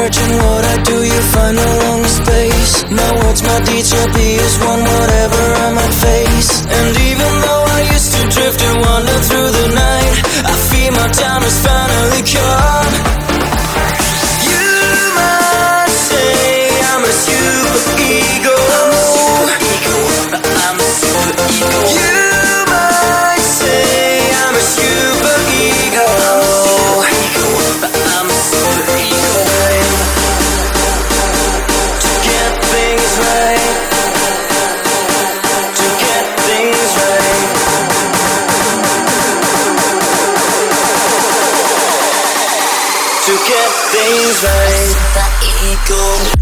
urgent, what I do you find along the space. My words, my deeds, your be as one, whatever I might face. And even though I used to drift and wander through the night, I feel my time has finally come. You might say I'm a super ego. I'm a super ego. You might say I'm a super ego. I'm a super ego. To get things right. To get things right. To get things right. Super ego.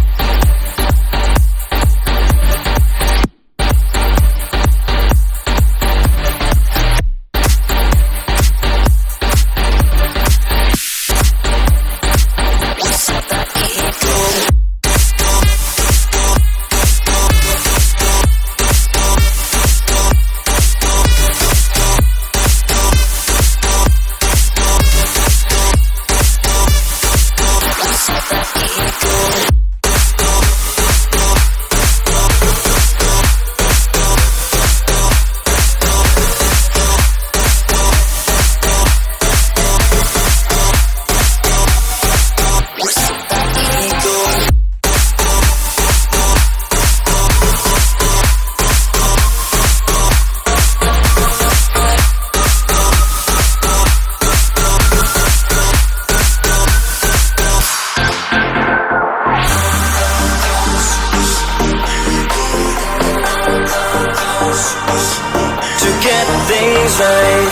Things right,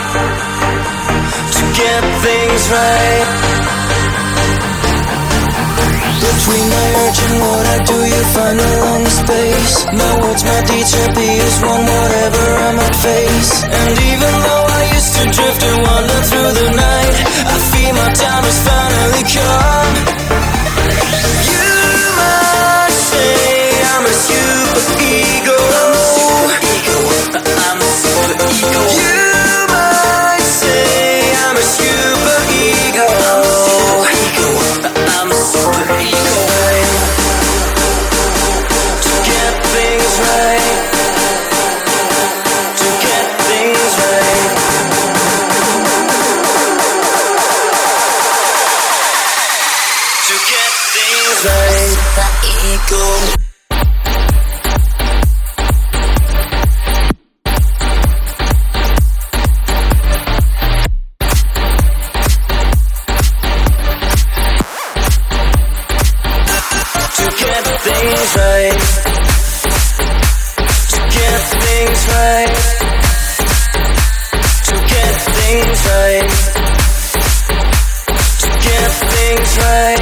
to get things right. Between my urge and what I do, you find along the space. My words, my deeds, your be as one, whatever I might face. And even though I used to drift and wander through the night, I feel my time has finally come. You might say I'm a super ego. I'm a super ego. You might say I'm a super ego. I'm a super ego. To get things right. To get things right. To get things right. Super ego. Things right. To get things right. To get things right. To get things right.